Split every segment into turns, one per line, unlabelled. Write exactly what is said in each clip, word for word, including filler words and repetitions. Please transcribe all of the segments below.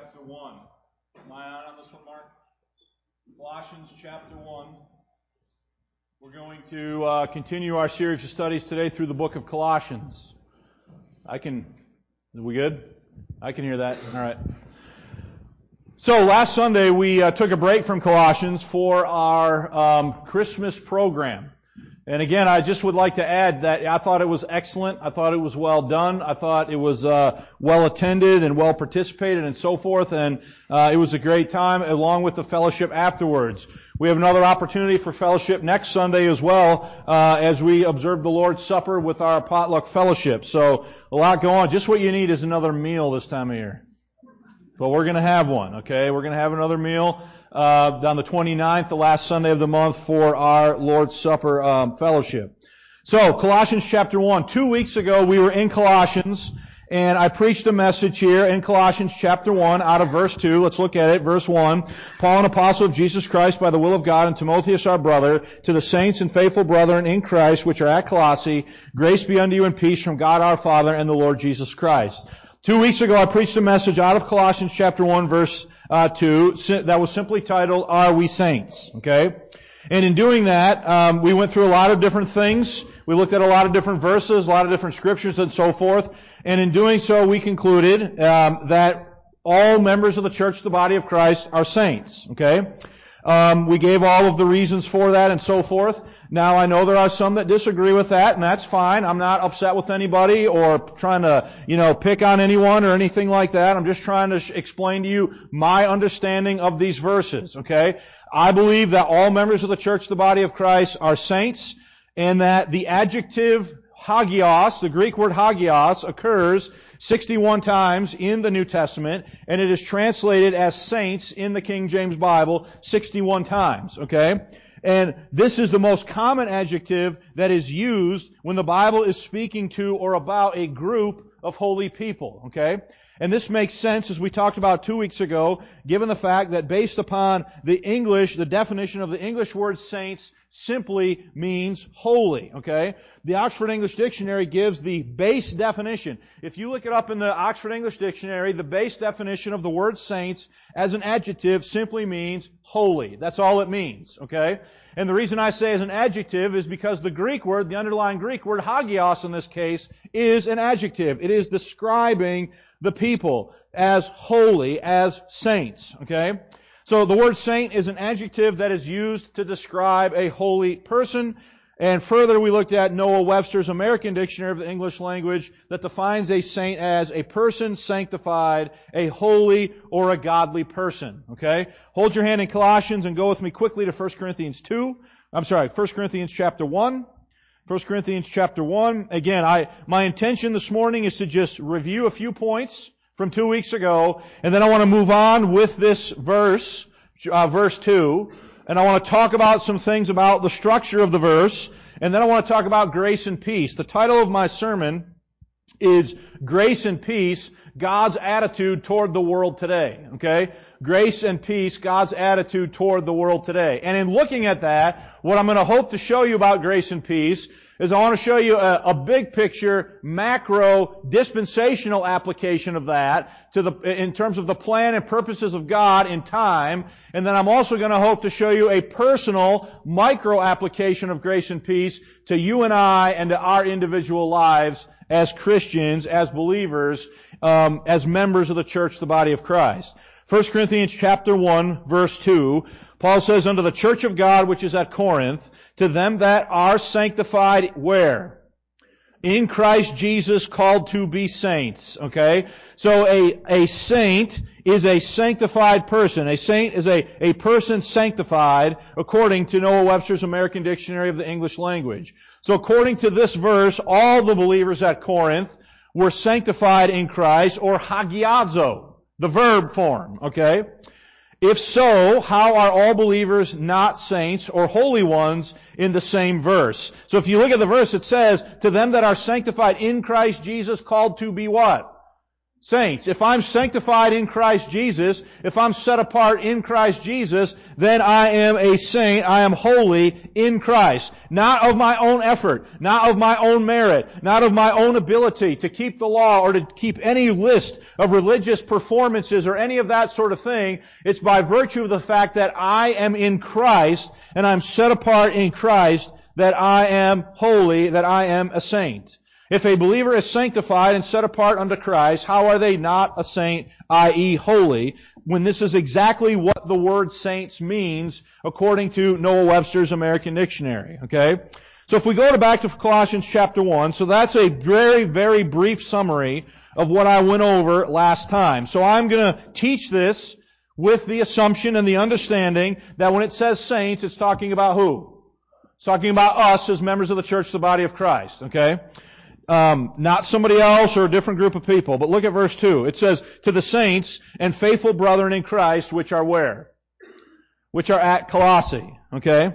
chapter one. Am I on on this one, Mark? Colossians chapter one. We're going to uh, continue our series of studies today through the book of Colossians. I can, are we good? I can hear that. All right. So last Sunday we uh, took a break from Colossians for our um, Christmas program. And again, I just would like to add that I thought it was excellent. I thought it was well done. I thought it was uh, well attended and well participated and so forth. And uh, it was a great time, along with the fellowship afterwards. We have another opportunity for fellowship next Sunday as well, uh, as we observe the Lord's Supper with our potluck fellowship. So a lot going on. Just what you need is another meal this time of year. But we're going to have one, okay? We're going to have another meal uh, on the twenty-ninth, the last Sunday of the month, for our Lord's Supper um, fellowship. So, Colossians chapter one. Two weeks ago, we were in Colossians, and I preached a message here in Colossians chapter one out of verse two. Let's look at it. Verse one. Paul, an apostle of Jesus Christ by the will of God, and Timotheus our brother, to the saints and faithful brethren in Christ which are at Colossae, grace be unto you and peace from God our Father and the Lord Jesus Christ. Two weeks ago, I preached a message out of Colossians chapter one, verse uh, two, that was simply titled, Are We Saints? Okay? And in doing that, um, we went through a lot of different things. We looked at a lot of different verses, a lot of different scriptures, and so forth. And in doing so, we concluded um, that all members of the church, the body of Christ, are saints. Okay? Um, we gave all of the reasons for that and so forth. Now, I know there are some that disagree with that, and that's fine. I'm not upset with anybody or trying to, you know, pick on anyone or anything like that. I'm just trying to sh- explain to you my understanding of these verses, okay? I believe that all members of the church, the body of Christ, are saints, and that the adjective hagios, the Greek word hagios, occurs sixty-one times in the New Testament, and it is translated as saints in the King James Bible sixty-one times, okay? And this is the most common adjective that is used when the Bible is speaking to or about a group of holy people, okay? And this makes sense, as we talked about two weeks ago, given the fact that based upon the English, the definition of the English word saints simply means holy, okay? The Oxford English Dictionary gives the base definition. If you look it up in the Oxford English Dictionary, the base definition of the word saints as an adjective simply means holy. That's all it means, okay? And the reason I say as an adjective is because the Greek word, the underlying Greek word, hagios in this case, is an adjective. It is describing the people as holy, as saints, okay? So the word saint is an adjective that is used to describe a holy person. And further, we looked at Noah Webster's American Dictionary of the English Language that defines a saint as a person sanctified, a holy or a godly person, okay? Hold your hand in Colossians and go with me quickly to First Corinthians two. I'm sorry, First Corinthians chapter one. First Corinthians chapter one. Again, I, my intention this morning is to just review a few points from two weeks ago, and then I want to move on with this verse, uh, verse two, and I want to talk about some things about the structure of the verse, and then I want to talk about grace and peace. The title of my sermon is Grace and Peace, God's Attitude Toward the World Today. Okay? Grace and peace, God's attitude toward the world today. And in looking at that, what I'm going to hope to show you about grace and peace is I want to show you a, a big picture, macro, dispensational application of that to the, in terms of the plan and purposes of God in time. And then I'm also going to hope to show you a personal, micro application of grace and peace to you and I and to our individual lives as Christians, as believers, um, as members of the church, the body of Christ. First Corinthians chapter one, verse two, Paul says, Unto the church of God which is at Corinth, to them that are sanctified, where? In Christ Jesus, called to be saints. Okay? So a, a saint is a sanctified person. A saint is a, a person sanctified, according to Noah Webster's American Dictionary of the English Language. So according to this verse, all the believers at Corinth were sanctified in Christ, or hagiazo. The verb form, okay? If so, how are all believers not saints or holy ones in the same verse? So if you look at the verse, it says, to them that are sanctified in Christ Jesus, called to be what? Saints. If I'm sanctified in Christ Jesus, if I'm set apart in Christ Jesus, then I am a saint. I am holy in Christ. Not of my own effort, not of my own merit, not of my own ability to keep the law or to keep any list of religious performances or any of that sort of thing. It's by virtue of the fact that I am in Christ and I'm set apart in Christ that I am holy, that I am a saint. If a believer is sanctified and set apart unto Christ, how are they not a saint, that is holy, when this is exactly what the word saints means according to Noah Webster's American Dictionary, okay? So if we go to back to Colossians chapter one, so that's a very, very brief summary of what I went over last time. So I'm going to teach this with the assumption and the understanding that when it says saints, it's talking about who? It's talking about us as members of the church, the body of Christ, okay? Um, not somebody else or a different group of people. But look at verse two. It says, to the saints and faithful brethren in Christ, which are where? Which are at Colossae. Okay?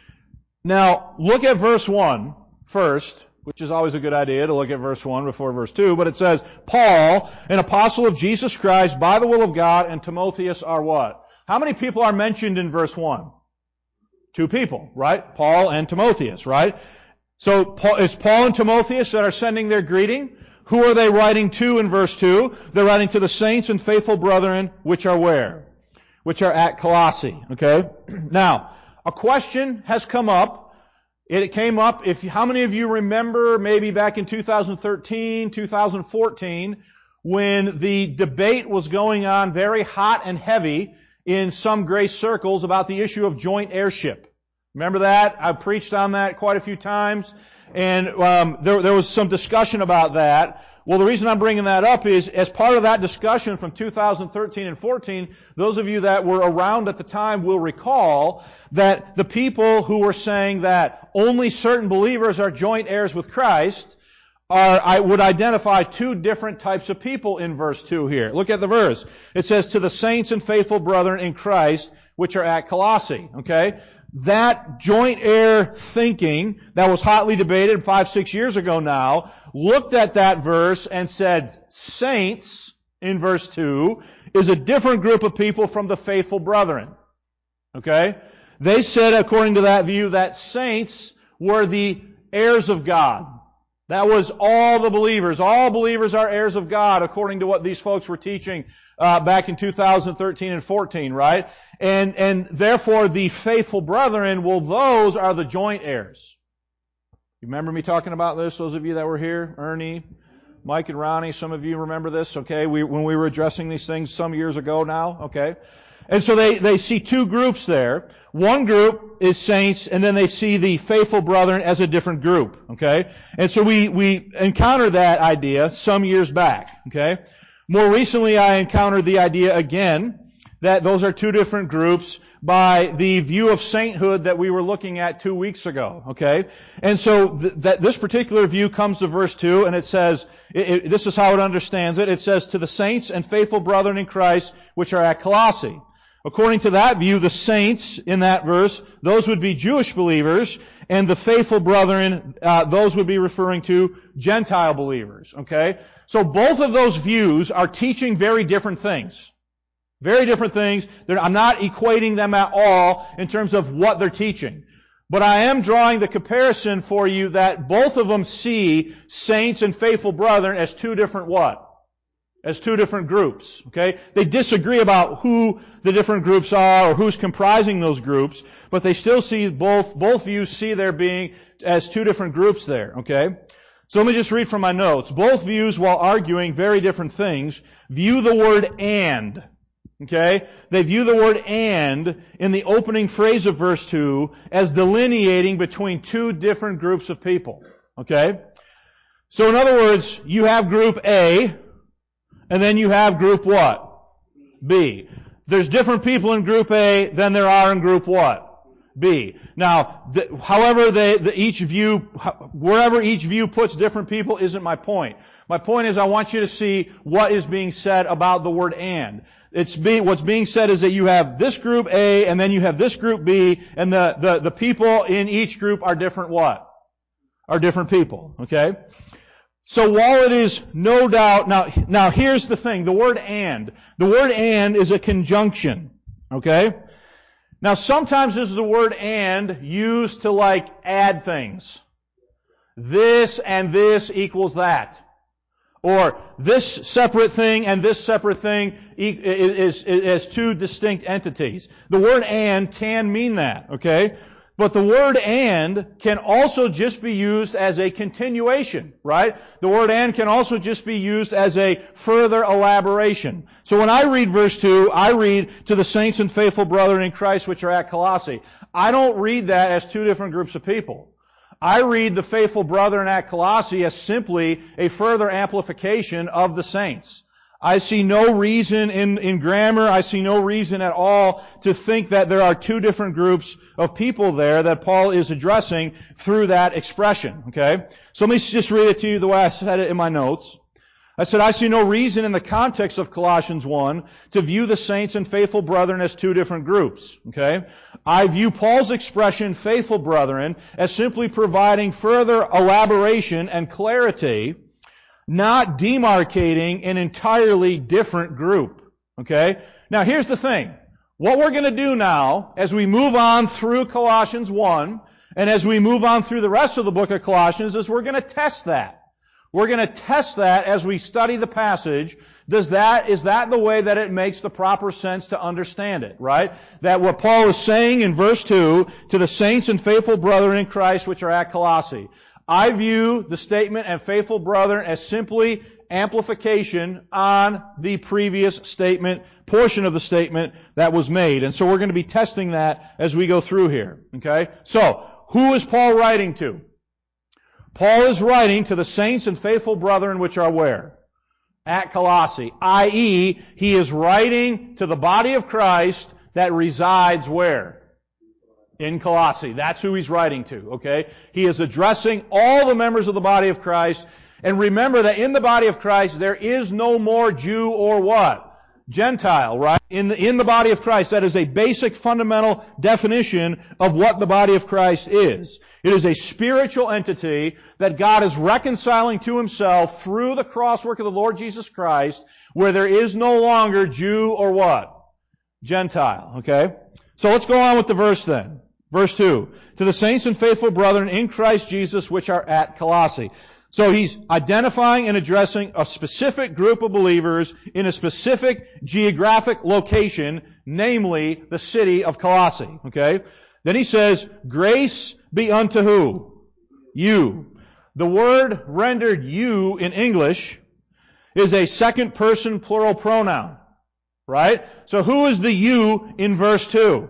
Now, look at verse one first, which is always a good idea to look at verse one before verse two. But it says, Paul, an apostle of Jesus Christ, by the will of God, and Timotheus are what? How many people are mentioned in verse one? Two people, right? Paul and Timotheus, right? So it's Paul and Timotheus that are sending their greeting. Who are they writing to in verse two? They're writing to the saints and faithful brethren, which are where? Which are at Colossae. Okay? Now, a question has come up. It came up, if how many of you remember maybe back in two thousand thirteen, two thousand fourteen, when the debate was going on very hot and heavy in some grace circles about the issue of joint heirship. Remember that? I've preached on that quite a few times, and um, there, there was some discussion about that. Well, the reason I'm bringing that up is, as part of that discussion from two thousand thirteen and fourteen, those of you that were around at the time will recall that the people who were saying that only certain believers are joint heirs with Christ are, I would identify two different types of people in verse two here. Look at the verse. It says, to the saints and faithful brethren in Christ, which are at Colossae. Okay? That joint heir thinking that was hotly debated five, six years ago now, looked at that verse and said, saints, in verse two, is a different group of people from the faithful brethren. Okay? They said, according to that view, that saints were the heirs of God. That was all the believers. All believers are heirs of God, according to what these folks were teaching uh, back in two thousand thirteen and fourteen, right? And and therefore the faithful brethren, well, those are the joint heirs. You remember me talking about this? Those of you that were here, Ernie, Mike, and Ronnie, some of you remember this, okay? We when we were addressing these things some years ago now, okay? And so they, they see two groups there. One group is saints, and then they see the faithful brethren as a different group, okay? And so we, we encountered that idea some years back, okay? More recently, I encountered the idea again that those are two different groups by the view of sainthood that we were looking at two weeks ago, okay? And so th- that this particular view comes to verse two, and it says, it, it, this is how it understands it. It says, to the saints and faithful brethren in Christ, which are at Colossae. According to that view, the saints in that verse, those would be Jewish believers, and the faithful brethren, uh, those would be referring to Gentile believers, okay? So both of those views are teaching very different things. Very different things. They're, I'm not equating them at all in terms of what they're teaching. But I am drawing the comparison for you that both of them see saints and faithful brethren as two different what? As two different groups, okay? They disagree about who the different groups are or who's comprising those groups, but they still see both, both views see there being as two different groups there, okay? So let me just read from my notes. Both views, while arguing very different things, view the word and, okay? They view the word and in the opening phrase of verse two as delineating between two different groups of people, okay? So in other words, you have group A, and then you have group what? B. There's different people in group A than there are in group what? B. Now, the, however they, the, each view, wherever each view puts different people isn't my point. My point is I want you to see what is being said about the word and. It's being, what's being said is that you have this group A and then you have this group B, and the, the, the people in each group are different what? Are different people, okay? So while it is no doubt, now, now here's the thing, the word and. The word and is a conjunction, okay? Now sometimes this is the word and used to like add things. This and this equals that. Or this separate thing and this separate thing is, is, is two distinct entities. The word and can mean that, okay? But the word and can also just be used as a continuation, right? The word and can also just be used as a further elaboration. So when I read verse two, I read to the saints and faithful brethren in Christ which are at Colossae. I don't read that as two different groups of people. I read the faithful brethren at Colossae as simply a further amplification of the saints. I see no reason in, in grammar, I see no reason at all to think that there are two different groups of people there that Paul is addressing through that expression, okay? So let me just read it to you the way I said it in my notes. I said, I see no reason in the context of Colossians one to view the saints and faithful brethren as two different groups, okay? I view Paul's expression, faithful brethren, as simply providing further elaboration and clarity, not demarcating an entirely different group, okay? Now here's the thing. What we're going to do now, as we move on through Colossians one, and as we move on through the rest of the book of Colossians, is we're going to test that. We're going to test that as we study the passage. Does that, is that the way that it makes the proper sense to understand it, right? That what Paul is saying in verse two, to the saints and faithful brethren in Christ which are at Colossae. I view the statement and faithful brethren as simply amplification on the previous statement, portion of the statement that was made. And so we're going to be testing that as we go through here, okay? So, who is Paul writing to? Paul is writing to the saints and faithful brethren which are where? At Colossae. that is, he is writing to the body of Christ that resides where? In Colossae. That's who he's writing to, okay? He is addressing all the members of the body of Christ. And remember that in the body of Christ, there is no more Jew or what? Gentile, right? In the, in the body of Christ, that is a basic fundamental definition of what the body of Christ is. It is a spiritual entity that God is reconciling to Himself through the cross work of the Lord Jesus Christ, where there is no longer Jew or what? Gentile, okay? So let's go on with the verse then. Verse two. To the saints and faithful brethren in Christ Jesus which are at Colossae. So he's identifying and addressing a specific group of believers in a specific geographic location, namely the city of Colossae. Okay? Then he says, grace be unto who? You. The word rendered you in English is a second person plural pronoun. Right? So who is the you in verse two?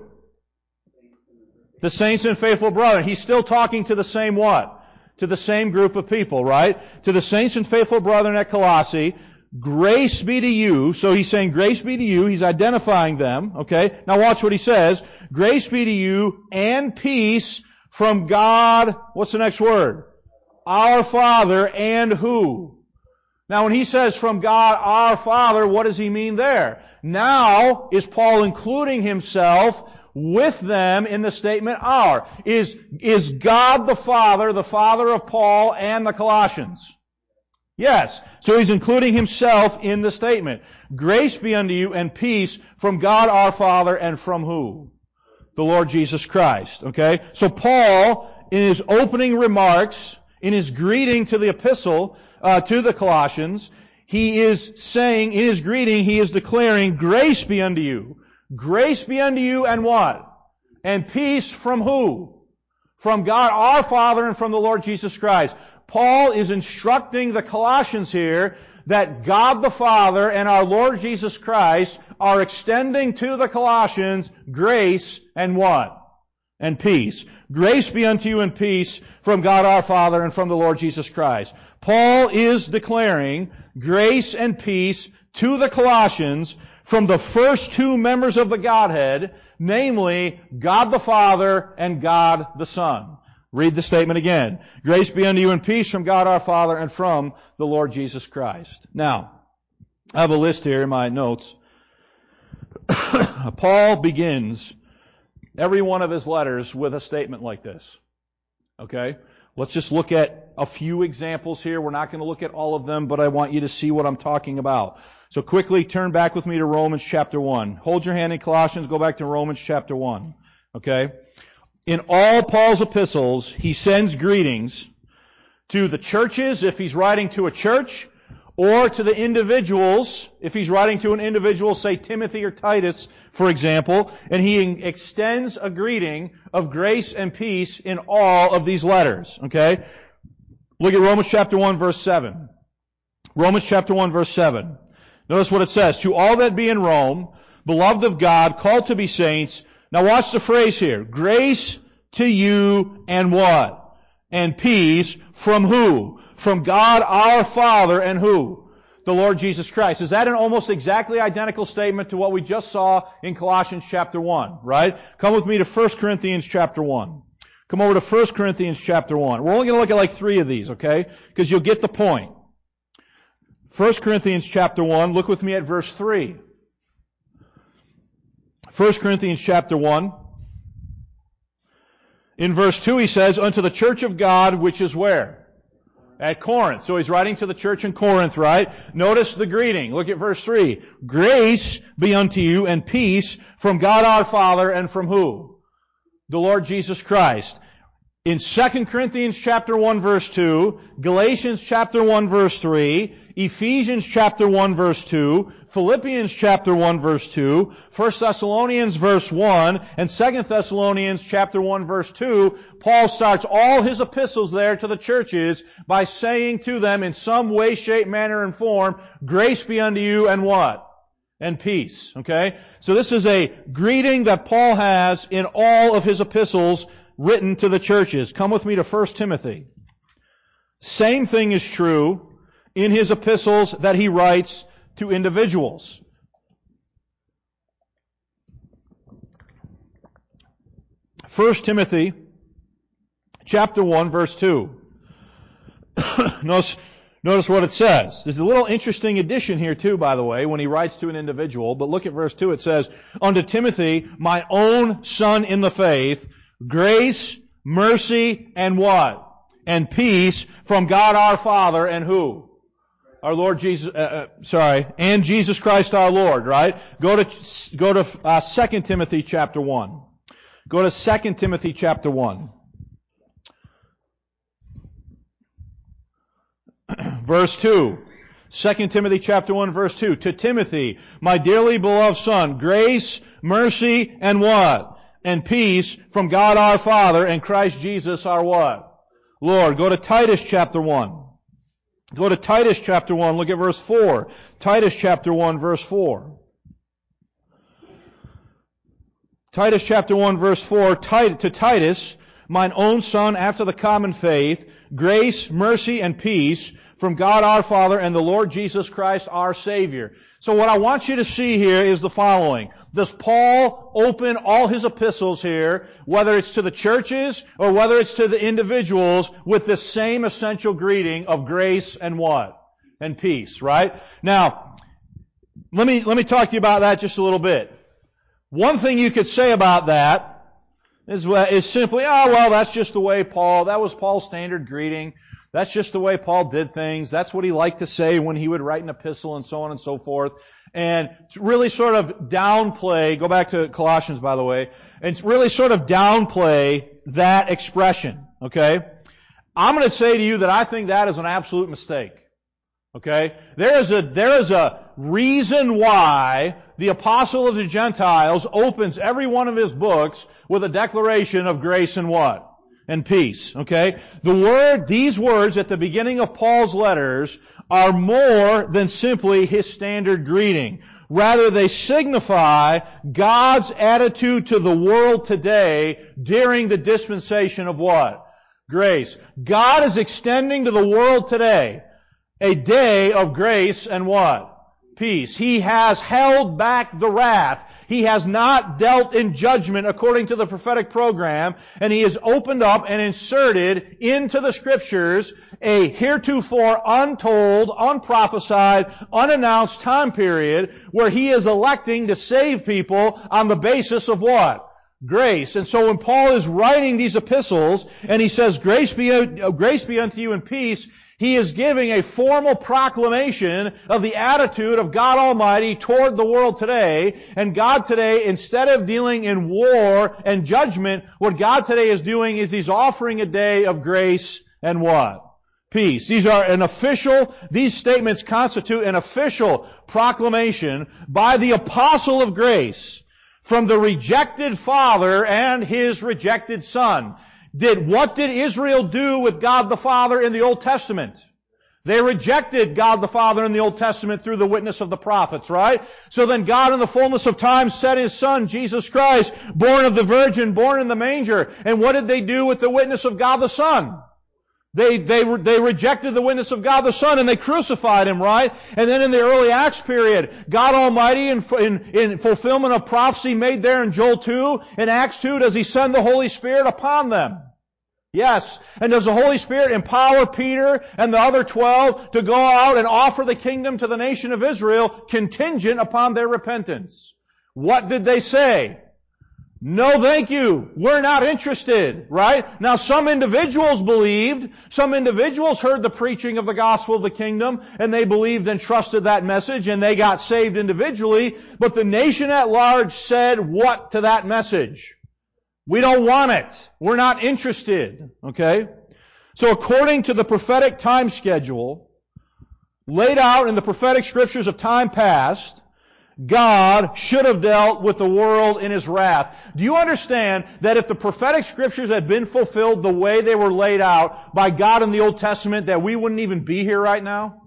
The saints and faithful brethren. He's still talking to the same what? To the same group of people, right? To the saints and faithful brethren at Colossae, grace be to you. So he's saying grace be to you. He's identifying them, okay? Now watch what he says. Grace be to you and peace from God, what's the next word? Our Father and who? Now when he says from God our Father, what does he mean there? Now is Paul including himself with them in the statement our. Is, is God the Father, the Father of Paul and the Colossians? Yes. So he's including himself in the statement. Grace be unto you and peace from God our Father and from who? The Lord Jesus Christ. Okay? So Paul, in his opening remarks, in his greeting to the epistle, uh, to the Colossians, he is saying, in his greeting, he is declaring, grace be unto you. Grace be unto you and what? And peace from who? From God our Father and from the Lord Jesus Christ. Paul is instructing the Colossians here that God the Father and our Lord Jesus Christ are extending to the Colossians grace and what? And peace. Grace be unto you and peace from God our Father and from the Lord Jesus Christ. Paul is declaring grace and peace to the Colossians from the first two members of the Godhead, namely God the Father and God the Son. Read the statement again. Grace be unto you and peace from God our Father and from the Lord Jesus Christ. Now, I have a list here in my notes. Paul begins every one of his letters with a statement like this. Okay? Let's just look at a few examples here. We're not going to look at all of them, but I want you to see what I'm talking about. So quickly turn back with me to Romans chapter one. Hold your hand in Colossians, go back to Romans chapter one. Okay? In all Paul's epistles, he sends greetings to the churches, if he's writing to a church, or to the individuals, if he's writing to an individual, say Timothy or Titus, for example, and he extends a greeting of grace and peace in all of these letters. Okay? Look at Romans chapter one, verse seven. Romans chapter one, verse seven. Notice what it says. To all that be in Rome, beloved of God, called to be saints. Now watch the phrase here. Grace to you and what? And peace from who? From God our Father and who? The Lord Jesus Christ. Is that an almost exactly identical statement to what we just saw in Colossians chapter one, right? Come with me to First Corinthians chapter one. Come over to First Corinthians chapter one. We're only going to look at like three of these, okay? Because you'll get the point. First Corinthians chapter one, look with me at verse three. First Corinthians chapter one. In verse two he says, unto the church of God, which is where? At Corinth. So he's writing to the church in Corinth, right? Notice the greeting. Look at verse three. Grace be unto you and peace from God our Father and from who? The Lord Jesus Christ. In Second Corinthians chapter one verse two, Galatians chapter one verse three, Ephesians chapter one verse two, Philippians chapter one verse two, First Thessalonians verse one, and Second Thessalonians chapter one verse two, Paul starts all his epistles there to the churches by saying to them in some way, shape, manner, and form, grace be unto you and what? And peace. Okay? So this is a greeting that Paul has in all of his epistles written to the churches. Come with me to First Timothy. Same thing is true in his epistles that he writes to individuals. First Timothy chapter one verse two. notice, notice what it says. There's a little interesting addition here too, by the way, when he writes to an individual. But look at verse two. It says, unto Timothy, my own son in the faith, grace, mercy, and what? And peace from God our Father and who? Our Lord Jesus, uh, uh, sorry, and Jesus Christ our Lord, right? Go to, go to, uh, Second Timothy chapter one. Go to Second Timothy chapter one. Verse two. Second Timothy chapter one verse two. To Timothy, my dearly beloved son, grace, mercy, and what? And peace from God our Father and Christ Jesus our what? Lord. Go to Titus chapter one. Go to Titus chapter one. Look at verse four. Titus chapter one verse four. Titus chapter one verse four. To Titus, mine own son after the common faith, grace, mercy, and peace from God our Father and the Lord Jesus Christ our Savior. So what I want you to see here is the following. Does Paul open all his epistles here, whether it's to the churches or whether it's to the individuals, with the same essential greeting of grace and what? And peace, right? Now, let me, let me talk to you about that just a little bit. One thing you could say about that is, is simply, oh, well, that's just the way Paul, that was Paul's standard greeting. That's just the way Paul did things. That's what he liked to say when he would write an epistle and so on and so forth. And really sort of downplay, go back to Colossians by the way, and really sort of downplay that expression, okay? I'm going to say to you that I think that is an absolute mistake. Okay? There is a, there is a reason why the Apostle of the Gentiles opens every one of his books with a declaration of grace and what? And peace. Okay? The word, these words at the beginning of Paul's letters are more than simply his standard greeting. Rather, they signify God's attitude to the world today during the dispensation of what? Grace. God is extending to the world today a day of grace and what? Peace. He has held back the wrath. He has not dealt in judgment according to the prophetic program, and He has opened up and inserted into the Scriptures a heretofore untold, unprophesied, unannounced time period where He is electing to save people on the basis of what? Grace. And so when Paul is writing these epistles, and he says, grace be, uh, grace be unto you and peace, he is giving a formal proclamation of the attitude of God Almighty toward the world today. And God today, instead of dealing in war and judgment, what God today is doing is He's offering a day of grace and what? Peace. These are an official, these statements constitute an official proclamation by the apostle of grace from the rejected father and his rejected son. Did, what did Israel do with God the Father in the Old Testament? They rejected God the Father in the Old Testament through the witness of the prophets, right? So then God in the fullness of time sent His Son, Jesus Christ, born of the Virgin, born in the manger. And what did they do with the witness of God the Son? They, they, they rejected the witness of God the Son and they crucified Him, right? And then in the early Acts period, God Almighty in, in, in fulfillment of prophecy made there in Joel two, in Acts two, does He send the Holy Spirit upon them? Yes. And does the Holy Spirit empower Peter and the other twelve to go out and offer the kingdom to the nation of Israel contingent upon their repentance? What did they say? No, thank you. We're not interested, right? Now, some individuals believed, some individuals heard the preaching of the gospel of the kingdom, and they believed and trusted that message, and they got saved individually, but the nation at large said what to that message? We don't want it. We're not interested, okay? So according to the prophetic time schedule, laid out in the prophetic scriptures of time past, God should have dealt with the world in His wrath. Do you understand that if the prophetic scriptures had been fulfilled the way they were laid out by God in the Old Testament, that we wouldn't even be here right now?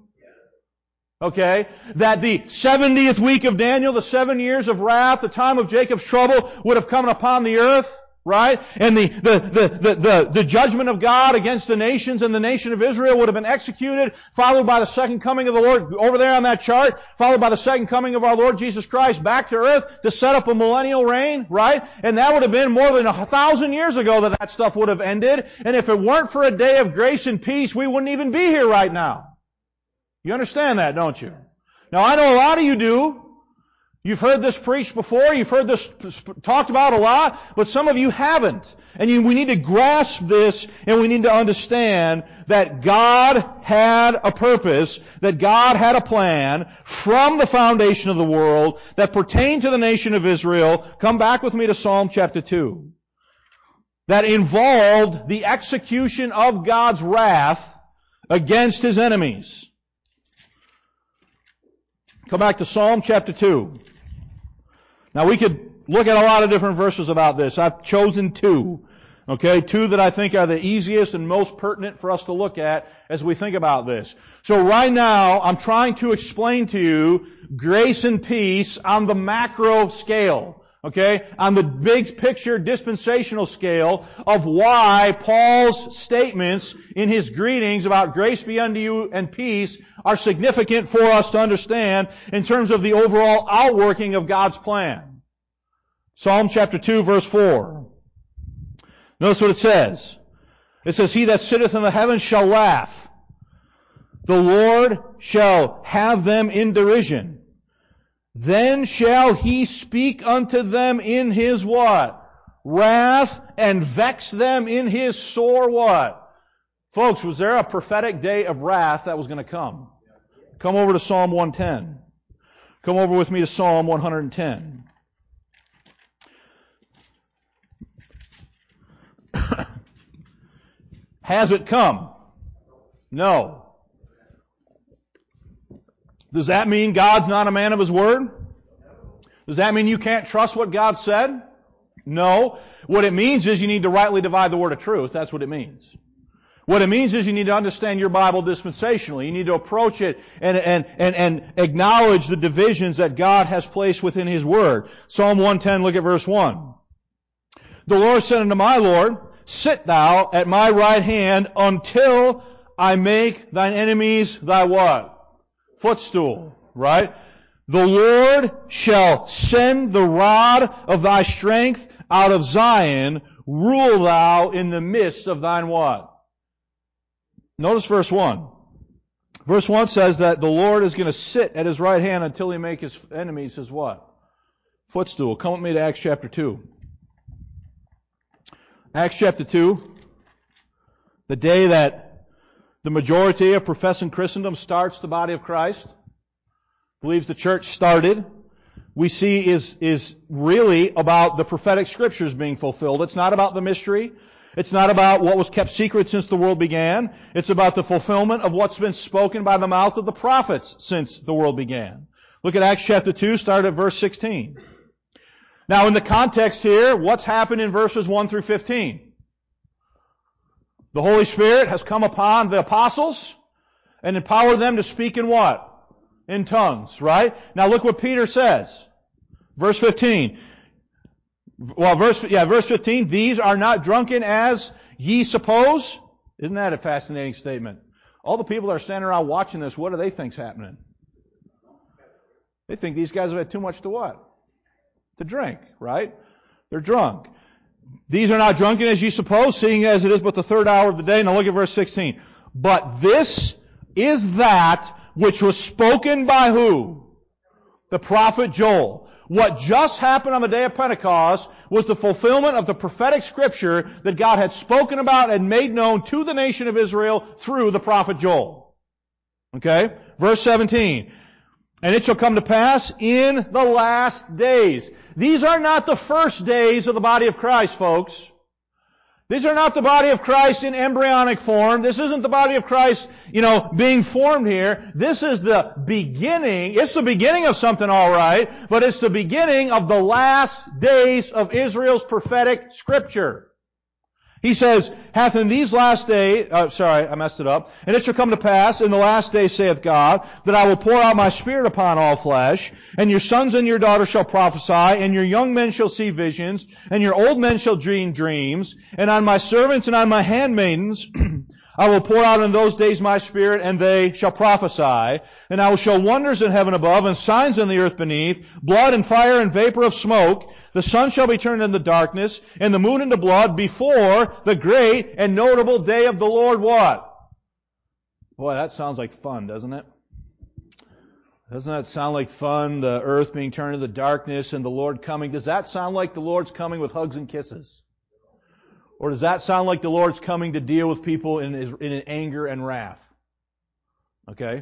Okay? That the seventieth week of Daniel, the seven years of wrath, the time of Jacob's trouble, would have come upon the earth? Right? And the, the, the, the, the, the judgment of God against the nations and the nation of Israel would have been executed, followed by the second coming of the Lord, over there on that chart, followed by the second coming of our Lord Jesus Christ back to earth to set up a millennial reign, right? And that would have been more than a thousand years ago that that stuff would have ended. And if it weren't for a day of grace and peace, we wouldn't even be here right now. You understand that, don't you? Now I know a lot of you do. You've heard this preached before, you've heard this talked about a lot, but some of you haven't. And you, we need to grasp this, and we need to understand that God had a purpose, that God had a plan from the foundation of the world that pertained to the nation of Israel. Come back with me to Psalm chapter two. That involved the execution of God's wrath against His enemies. Come back to Psalm chapter two. Now we could look at a lot of different verses about this. I've chosen two. Okay, two that I think are the easiest and most pertinent for us to look at as we think about this. So right now, I'm trying to explain to you grace and peace on the macro scale. Okay, on the big picture dispensational scale of why Paul's statements in his greetings about grace be unto you and peace are significant for us to understand in terms of the overall outworking of God's plan. Psalm chapter two verse four. Notice what it says. It says, He that sitteth in the heavens shall laugh. The Lord shall have them in derision. Then shall He speak unto them in His what? Wrath, and vex them in His sore what? Folks, was there a prophetic day of wrath that was going to come? Come over to Psalm one ten. Come over with me to Psalm one ten. Has it come? No. Does that mean God's not a man of His word? Does that mean you can't trust what God said? No. What it means is you need to rightly divide the word of truth. That's what it means. What it means is you need to understand your Bible dispensationally. You need to approach it and, and, and, and acknowledge the divisions that God has placed within His word. Psalm one ten, look at verse one. The Lord said unto my Lord, Sit thou at my right hand until I make thine enemies thy what? Footstool, right? The Lord shall send the rod of thy strength out of Zion. Rule thou in the midst of thine what? Notice verse one. Verse one says that the Lord is going to sit at His right hand until He make His enemies His what? Footstool. Come with me to Acts chapter two. Acts chapter two, the day that the majority of professing Christendom starts the body of Christ, believes the church started, we see is, is really about the prophetic scriptures being fulfilled. It's not about the mystery. It's not about what was kept secret since the world began. It's about the fulfillment of what's been spoken by the mouth of the prophets since the world began. Look at Acts chapter two, start at verse sixteen. Now in the context here, what's happened in verses one through fifteen? The Holy Spirit has come upon the apostles and empowered them to speak in what? In tongues, right? Now look what Peter says. Verse fifteen. Well, verse, yeah, verse fifteen. These are not drunken as ye suppose. Isn't that a fascinating statement? All the people that are standing around watching this, what do they think's happening? They think these guys have had too much to what? To drink, right? They're drunk. These are not drunken as ye suppose, seeing as it is but the third hour of the day. Now look at verse sixteen. But this is that which was spoken by who? The prophet Joel. What just happened on the day of Pentecost was the fulfillment of the prophetic scripture that God had spoken about and made known to the nation of Israel through the prophet Joel. Okay? Verse seventeen. And it shall come to pass in the last days. These are not the first days of the body of Christ, folks. These are not the body of Christ in embryonic form. This isn't the body of Christ, you know, being formed here. This is the beginning. It's the beginning of something, all right, but it's the beginning of the last days of Israel's prophetic scripture. He says, hath in these last days, uh, sorry, I messed it up. And it shall come to pass in the last days, saith God, that I will pour out my spirit upon all flesh, and your sons and your daughters shall prophesy, and your young men shall see visions, and your old men shall dream dreams, and on my servants and on my handmaidens I will pour out in those days my spirit, and they shall prophesy. And I will show wonders in heaven above, and signs in the earth beneath, blood and fire and vapor of smoke. The sun shall be turned into darkness, and the moon into blood, before the great and notable day of the Lord what? Boy, that sounds like fun, doesn't it? Doesn't that sound like fun, the earth being turned into darkness and the Lord coming? Does that sound like the Lord's coming with hugs and kisses? Or does that sound like the Lord's coming to deal with people in, in anger and wrath? Okay?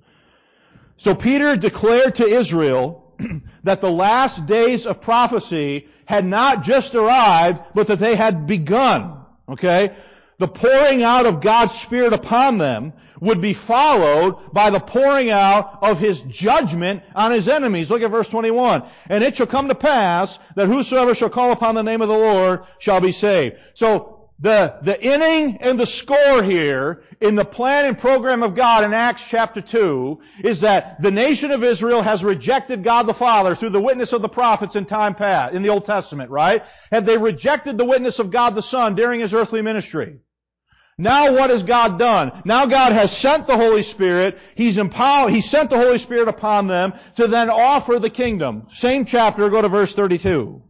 So Peter declared to Israel that the last days of prophecy had not just arrived, but that they had begun. Okay? The pouring out of God's Spirit upon them would be followed by the pouring out of His judgment on His enemies. Look at verse twenty-one. And it shall come to pass that whosoever shall call upon the name of the Lord shall be saved. So the, the inning and the score here in the plan and program of God in Acts chapter two is that the nation of Israel has rejected God the Father through the witness of the prophets in time past, in the Old Testament, right? Have they rejected the witness of God the Son during His earthly ministry? Now what has God done? Now God has sent the Holy Spirit. He's empowered, He sent the Holy Spirit upon them to then offer the kingdom. Same chapter, go to verse thirty-two.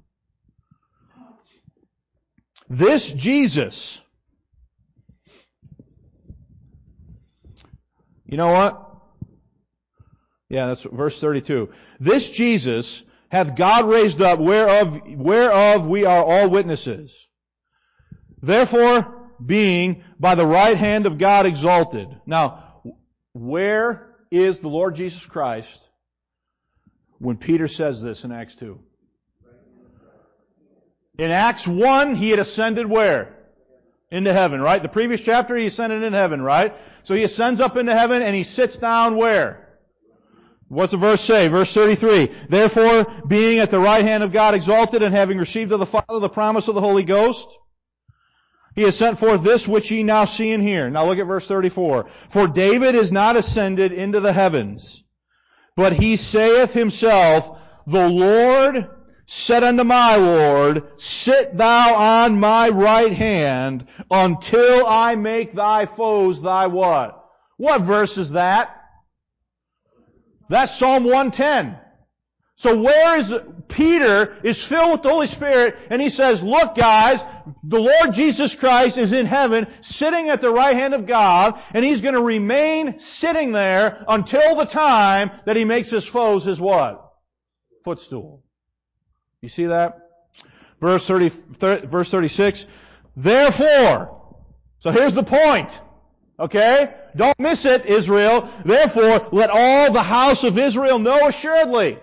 This Jesus, you know what? Yeah, that's verse thirty-two. This Jesus hath God raised up, whereof, whereof we are all witnesses. Therefore, being by the right hand of God exalted. Now, where is the Lord Jesus Christ when Peter says this in Acts two? In Acts one, He had ascended where? Into heaven, right? The previous chapter, He ascended into heaven, right? So He ascends up into heaven and He sits down where? What's the verse say? Verse thirty-three. Therefore, being at the right hand of God exalted, and having received of the Father the promise of the Holy Ghost, He has sent forth this which ye now see and hear. Now look at verse thirty-four. For David is not ascended into the heavens, but he saith himself, the Lord said unto my Lord, sit thou on my right hand until I make thy foes thy what? What verse is that? That's Psalm one ten. So where is Peter is filled with the Holy Spirit, and he says, look guys, the Lord Jesus Christ is in heaven, sitting at the right hand of God, and He's going to remain sitting there until the time that He makes His foes His what? Footstool. You see that? Verse thirty, verse thirty-six. Therefore, so here's the point. Okay? Don't miss it, Israel. Therefore, let all the house of Israel know assuredly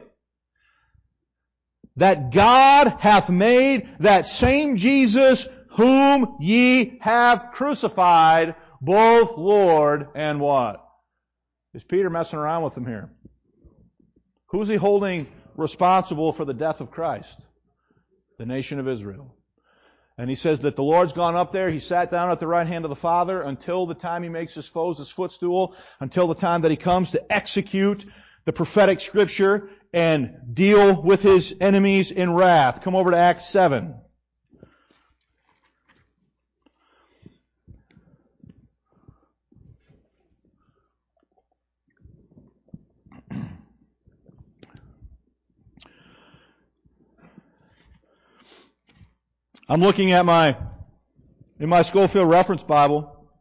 that God hath made that same Jesus whom ye have crucified, both Lord and what? Is Peter messing around with them here? Who's he holding responsible for the death of Christ? The nation of Israel. And he says that the Lord's gone up there, he sat down at the right hand of the Father until the time he makes his foes his footstool, until the time that he comes to execute the prophetic scripture and deal with his enemies in wrath. Come over to Acts seven. I'm looking at my, in my Schofield Reference Bible,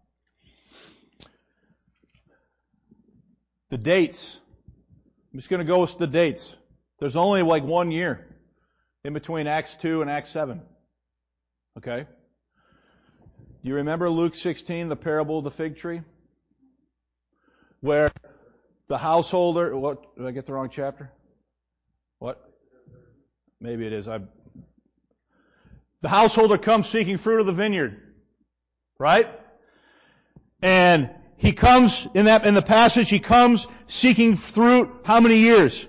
the dates. I'm just going to go with the dates. There's only like one year in between Acts two and Acts seven. Okay? Do you remember Luke sixteen, the parable of the fig tree? Where the householder, what, did I get the wrong chapter? What? Maybe it is. I The householder comes seeking fruit of the vineyard. Right? And he comes, in that, in the passage, he comes seeking fruit how many years?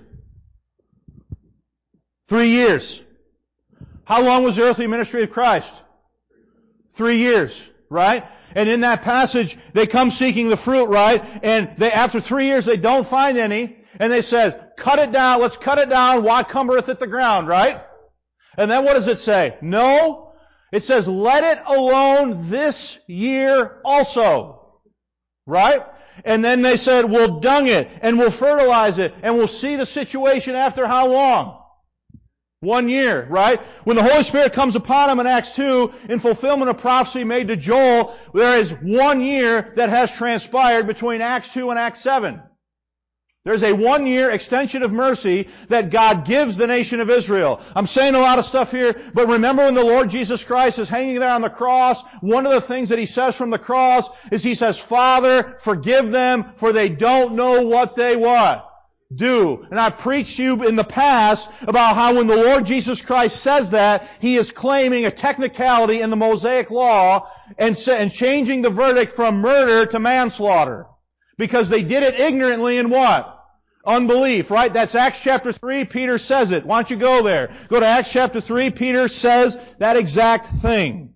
Three years. How long was the earthly ministry of Christ? Three years. Right? And in that passage, they come seeking the fruit, right? And they, after three years, they don't find any. And they said, cut it down, let's cut it down, why cumbereth it the ground, right? And then what does it say? No. It says, let it alone this year also. Right? And then they said, we'll dung it, and we'll fertilize it, and we'll see the situation after how long? One year, right? When the Holy Spirit comes upon them in Acts two, in fulfillment of prophecy made to Joel, there is one year that has transpired between Acts two and Acts seven. There's a one-year extension of mercy that God gives the nation of Israel. I'm saying a lot of stuff here, but remember when the Lord Jesus Christ is hanging there on the cross, one of the things that He says from the cross is He says, Father, forgive them, for they don't know what they what? Do. And I preached to you in the past about how when the Lord Jesus Christ says that, He is claiming a technicality in the Mosaic Law and, and changing the verdict from murder to manslaughter. Because they did it ignorantly in what? Unbelief, right? That's Acts chapter three. Peter says it. Why don't you go there? Go to Acts chapter three. Peter says that exact thing.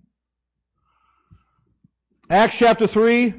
Acts chapter three.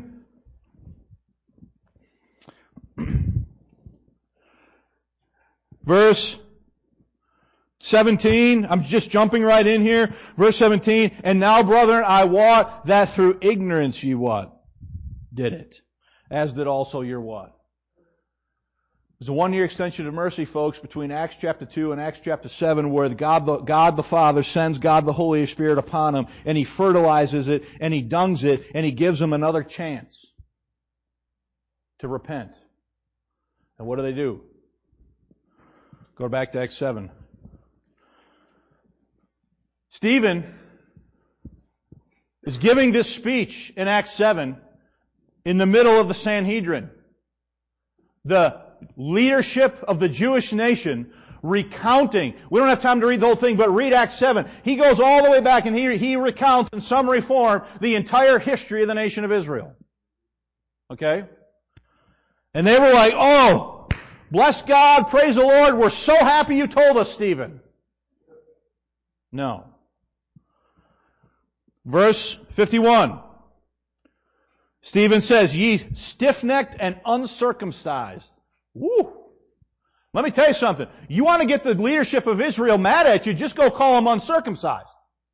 Verse seventeen. I'm just jumping right in here. Verse seventeen. And now, brethren, I wot that through ignorance ye what? Did it. As did also your what? There's a one-year extension of mercy, folks, between Acts chapter two and Acts chapter seven, where God the, God the Father sends God the Holy Spirit upon them, and He fertilizes it, and He dungs it, and He gives them another chance to repent. And what do they do? Go back to Acts seven. Stephen is giving this speech in Acts seven in the middle of the Sanhedrin. The leadership of the Jewish nation recounting. We don't have time to read the whole thing, but read Acts seven. He goes all the way back and he, he recounts in summary form the entire history of the nation of Israel. Okay? And they were like, oh, bless God, praise the Lord, we're so happy you told us, Stephen. No. Verse fifty-one. Stephen says, ye stiff-necked and uncircumcised. Woo! Let me tell you something. You want to get the leadership of Israel mad at you, just go call them uncircumcised.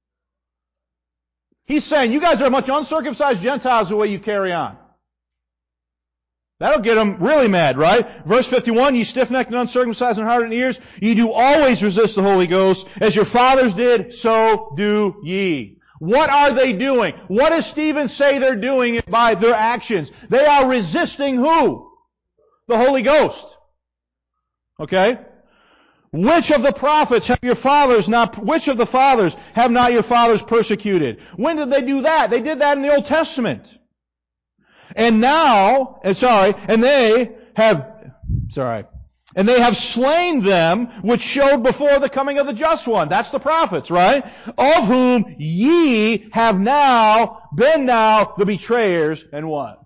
He's saying, you guys are a bunch of uncircumcised Gentiles the way you carry on. That'll get them really mad, right? Verse fifty-one, ye stiff-necked and uncircumcised in heart and ears, ye do always resist the Holy Ghost, as your fathers did, so do ye. What are they doing? What does Stephen say they're doing by their actions? They are resisting who? The Holy Ghost. Okay? Which of the prophets have your fathers not, which of the fathers have not your fathers persecuted? When did they do that? They did that in the Old Testament. And now, and sorry, and they have, sorry, and they have slain them which showed before the coming of the just one. That's the prophets, right? Of whom ye have now been now the betrayers and what?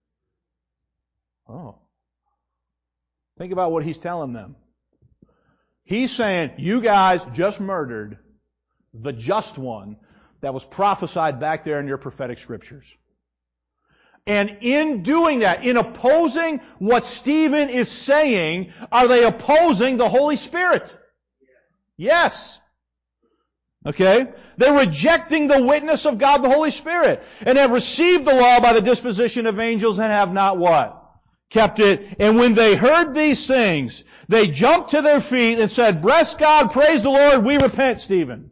Oh. Think about what he's telling them. He's saying, you guys just murdered the just one that was prophesied back there in your prophetic scriptures. And in doing that, in opposing what Stephen is saying, are they opposing the Holy Spirit? Yes. Okay? They're rejecting the witness of God, the Holy Spirit, and have received the law by the disposition of angels and have not what? Kept it. And when they heard these things, they jumped to their feet and said, bless God, praise the Lord, we repent, Stephen.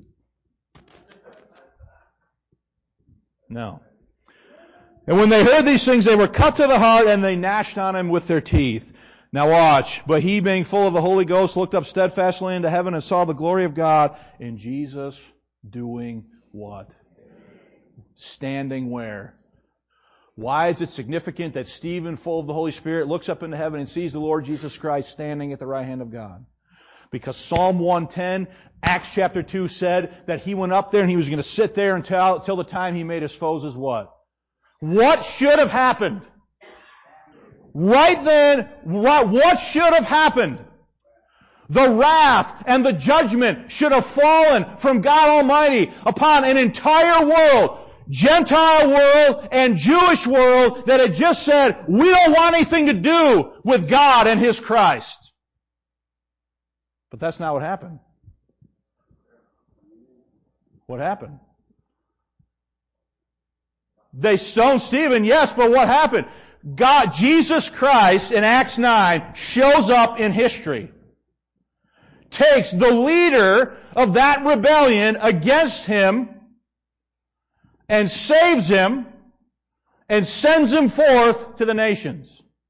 No. And when they heard these things, they were cut to the heart and they gnashed on him with their teeth. Now watch. But he, being full of the Holy Ghost, looked up steadfastly into heaven and saw the glory of God, and Jesus doing what? Standing where? Why is it significant that Stephen, full of the Holy Spirit, looks up into heaven and sees the Lord Jesus Christ standing at the right hand of God? Because Psalm one ten, Acts chapter two said that he went up there and he was going to sit there until, until the time he made his foes his what? What should have happened? Right then, what, what should have happened? The wrath and the judgment should have fallen from God Almighty upon an entire world, Gentile world and Jewish world, that had just said, we don't want anything to do with God and His Christ. But that's not what happened. What happened? They stoned Stephen, yes, but what happened? God, Jesus Christ in Acts nine shows up in history. Takes the leader of that rebellion against him and saves him and sends him forth to the nations.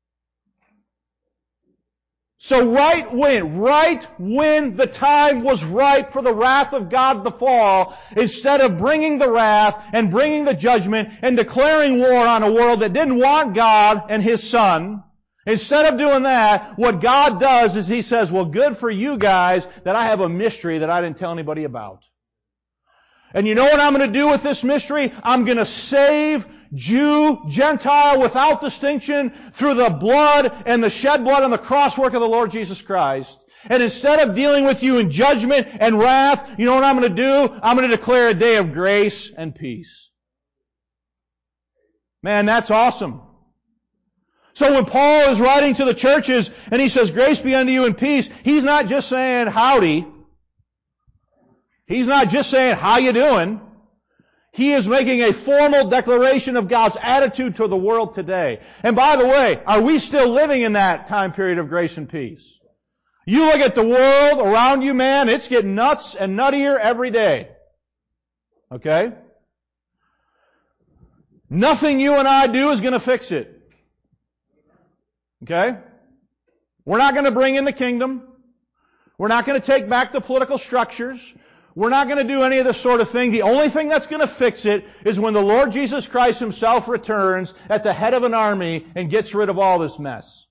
So right when, right when the time was right for the wrath of God to fall, instead of bringing the wrath and bringing the judgment and declaring war on a world that didn't want God and His Son, instead of doing that, what God does is He says, well, good for you guys that I have a mystery that I didn't tell anybody about. And you know what I'm going to do with this mystery? I'm going to save Jew, Gentile, without distinction, through the blood and the shed blood and the cross work of the Lord Jesus Christ. And instead of dealing with you in judgment and wrath, you know what I'm going to do? I'm going to declare a day of grace and peace. Man, that's awesome. So when Paul is writing to the churches and he says, grace be unto you and peace, he's not just saying howdy. He's not just saying, how you doing? He is making a formal declaration of God's attitude toward the world today. And by the way, are we still living in that time period of grace and peace? You look at the world around you, man, it's getting nuts and nuttier every day. Okay? Nothing you and I do is going to fix it. Okay? We're not going to bring in the kingdom. We're not going to take back the political structures. We're not going to do any of this sort of thing. The only thing that's going to fix it is when the Lord Jesus Christ Himself returns at the head of an army and gets rid of all this mess.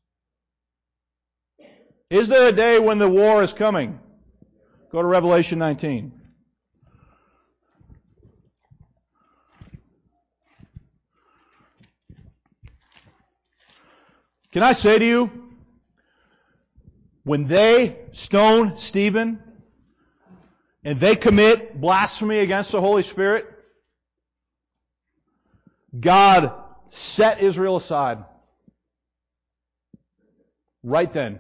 Is there a day when the war is coming? Go to Revelation nineteen. Can I say to you, when they stone Stephen, and they commit blasphemy against the Holy Spirit, God set Israel aside. Right then.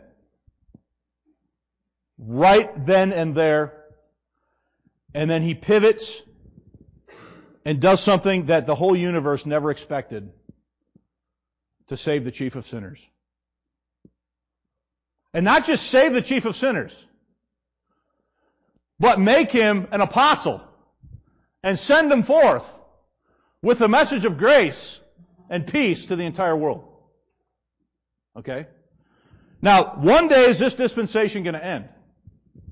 Right then and there. And then He pivots and does something that the whole universe never expected, to save the chief of sinners. And not just save the chief of sinners, but make him an apostle and send him forth with a message of grace and peace to the entire world. Okay? Now, one day is this dispensation going to end?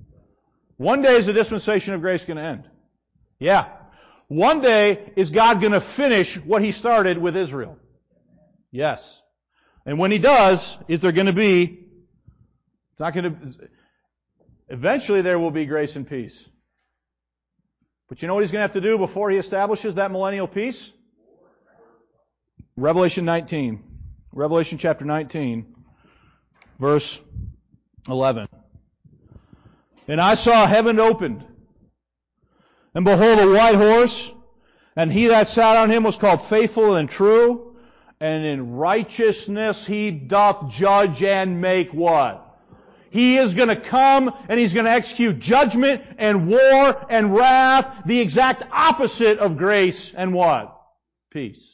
One day is the dispensation of grace going to end. Yeah. One day is God going to finish what He started with Israel. Yes. And when He does, is there going to be, it's not going to, eventually there will be grace and peace. But you know what He's going to have to do before He establishes that millennial peace? Revelation nineteen. Revelation chapter nineteen, verse eleven. And I saw heaven opened, and behold a white horse, and he that sat on him was called Faithful and True, and in righteousness he doth judge and make what? He is going to come and He's going to execute judgment and war and wrath, the exact opposite of grace and what? Peace.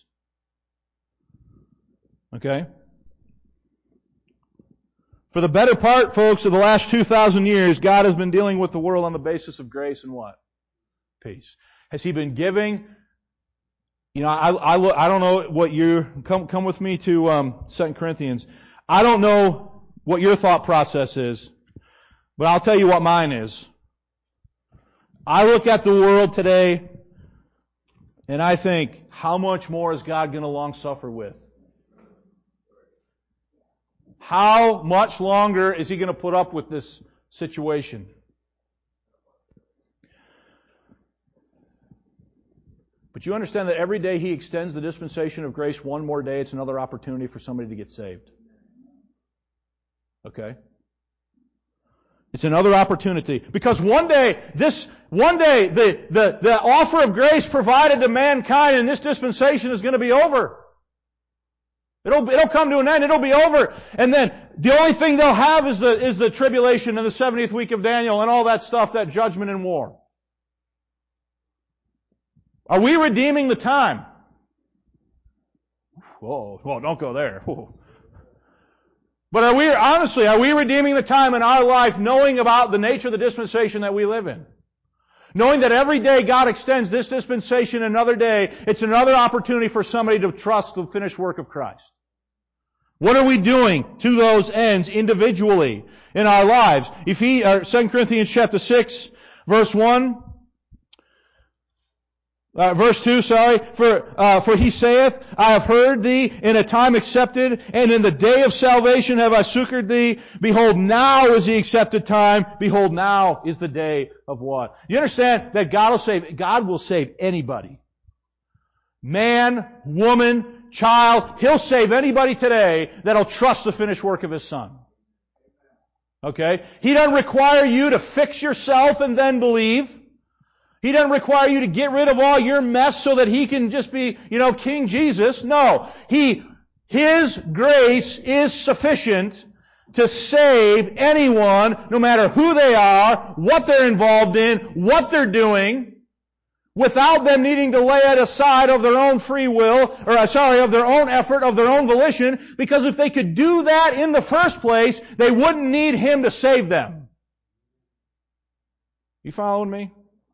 Okay? For the better part, folks, of the last two thousand years, God has been dealing with the world on the basis of grace and what? Peace. Has He been giving? You know, I I, look, I don't know what you come come with me to um, Second Corinthians. I don't know what your thought process is, but I'll tell you what mine is. I look at the world today, and I think, how much more is God going to long suffer with? How much longer is He going to put up with this situation? But you understand that every day He extends the dispensation of grace one more day, it's another opportunity for somebody to get saved. Okay? It's another opportunity. Because one day, this, one day, the, the, the offer of grace provided to mankind in this dispensation is going to be over. It'll, it'll come to an end. It'll be over. And then the only thing they'll have is the, is the tribulation and the seventieth week of Daniel and all that stuff, that judgment and war. Are we redeeming the time? Whoa, whoa, don't go there. Whoa. But are we, honestly, are we redeeming the time in our life knowing about the nature of the dispensation that we live in? Knowing that every day God extends this dispensation another day, it's another opportunity for somebody to trust the finished work of Christ. What are we doing to those ends individually in our lives? If he, or Second Corinthians chapter six, verse one, Uh, verse two, sorry, for, uh, for he saith, I have heard thee in a time accepted, and in the day of salvation have I succored thee. Behold, now is the accepted time. Behold, now is the day of what? You understand that God will save, God will save anybody. Man, woman, child, He'll save anybody today that'll trust the finished work of His Son. Okay? He doesn't require you to fix yourself and then believe. He doesn't require you to get rid of all your mess so that He can just be, you know, King Jesus. No. He, His grace is sufficient to save anyone, no matter who they are, what they're involved in, what they're doing, without them needing to lay it aside of their own free will, or sorry, of their own effort, of their own volition, because if they could do that in the first place, they wouldn't need Him to save them. You following me?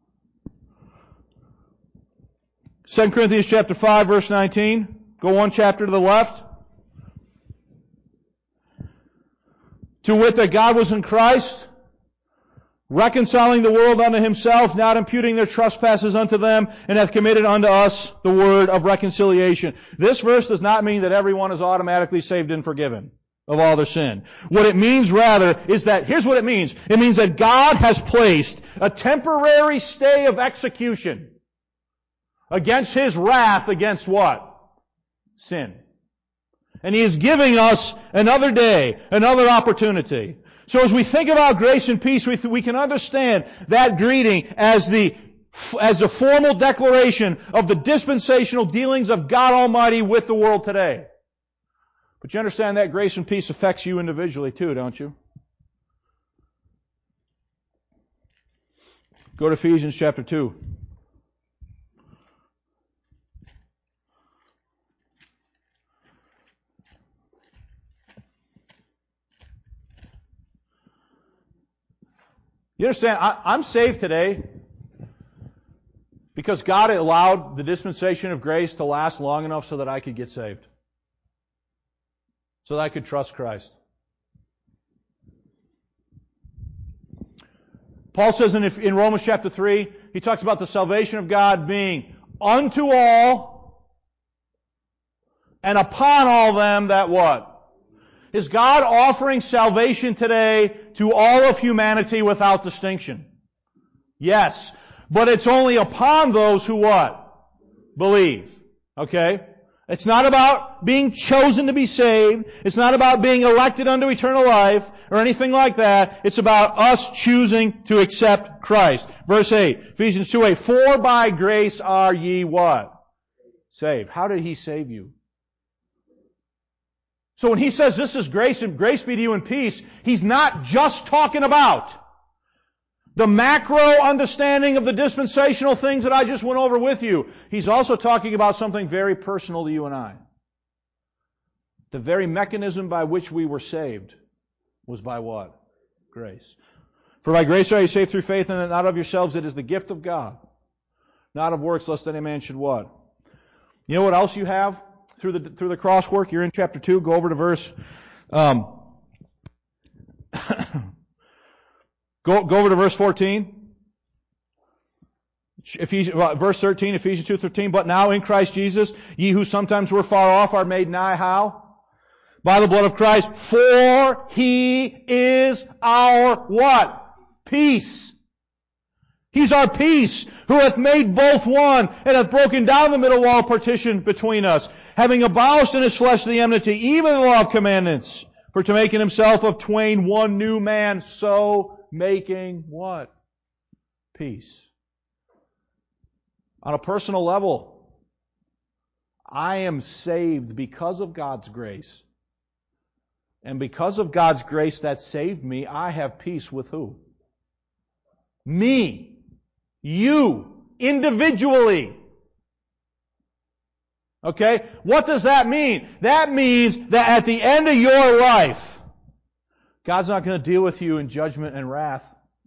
Second Corinthians chapter five, verse nineteen. Go one chapter to the left. To wit, that God was in Christ, reconciling the world unto Himself, not imputing their trespasses unto them, and hath committed unto us the word of reconciliation. This verse does not mean that everyone is automatically saved and forgiven of all their sin. What it means rather is that, here's what it means. It means that God has placed a temporary stay of execution against His wrath against what? Sin. And He is giving us another day, another opportunity. So as we think about grace and peace, we, we can understand that greeting as the, as a formal declaration of the dispensational dealings of God Almighty with the world today. But you understand that grace and peace affects you individually too, don't you? Go to Ephesians chapter two. You understand, I, I'm saved today because God allowed the dispensation of grace to last long enough so that I could get saved. So that I could trust Christ. Paul says in, in Romans chapter three, he talks about the salvation of God being unto all and upon all them that what? Is God offering salvation today to all of humanity without distinction? Yes. But it's only upon those who what? Believe. Okay? It's not about being chosen to be saved. It's not about being elected unto eternal life or anything like that. It's about us choosing to accept Christ. Verse eight, Ephesians two eight, for by grace are ye what? Saved. How did He save you? So when He says this is grace and grace be to you and peace, He's not just talking about the macro understanding of the dispensational things that I just went over with you. He's also talking about something very personal to you and I. The very mechanism by which we were saved was by what? Grace. For by grace are you saved through faith, and not of yourselves. It is the gift of God, not of works, lest any man should what? You know what else you have through the through the cross work? You're in chapter two. Go over to verse. Um, Go, go over to verse fourteen. Ephesians, well, verse thirteen, Ephesians two thirteen. But now in Christ Jesus, ye who sometimes were far off are made nigh. How? By the blood of Christ. For He is our what? Peace. He's our peace, who hath made both one, and hath broken down the middle wall partition between us, having abolished in His flesh the enmity, even the law of commandments, for to make in Himself of twain one new man, so making what? Peace. On a personal level, I am saved because of God's grace. And because of God's grace that saved me, I have peace with who? Me. You. Individually. Okay? What does that mean? That means that at the end of your life, God's not going to deal with you in judgment and wrath.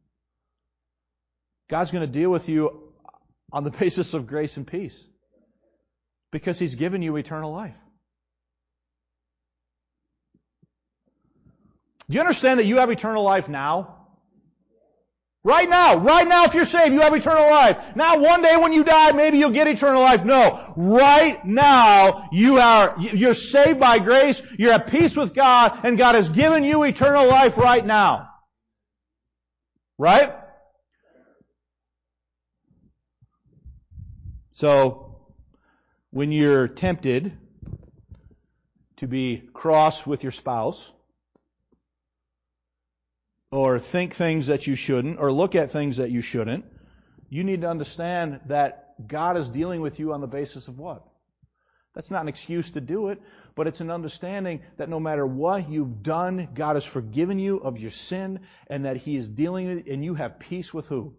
God's going to deal with you on the basis of grace and peace. Because He's given you eternal life. Do you understand that you have eternal life now? Right now. Right now, if you're saved, you have eternal life. Now, one day when you die, maybe you'll get eternal life. No. Right now, you are, you're saved by grace, you're at peace with God, and God has given you eternal life right now. Right? So, when you're tempted to be cross with your spouse, or think things that you shouldn't, or look at things that you shouldn't, you need to understand that God is dealing with you on the basis of what? That's not an excuse to do it, but it's an understanding that no matter what you've done, God has forgiven you of your sin, and that He is dealing with it, and you have peace with who?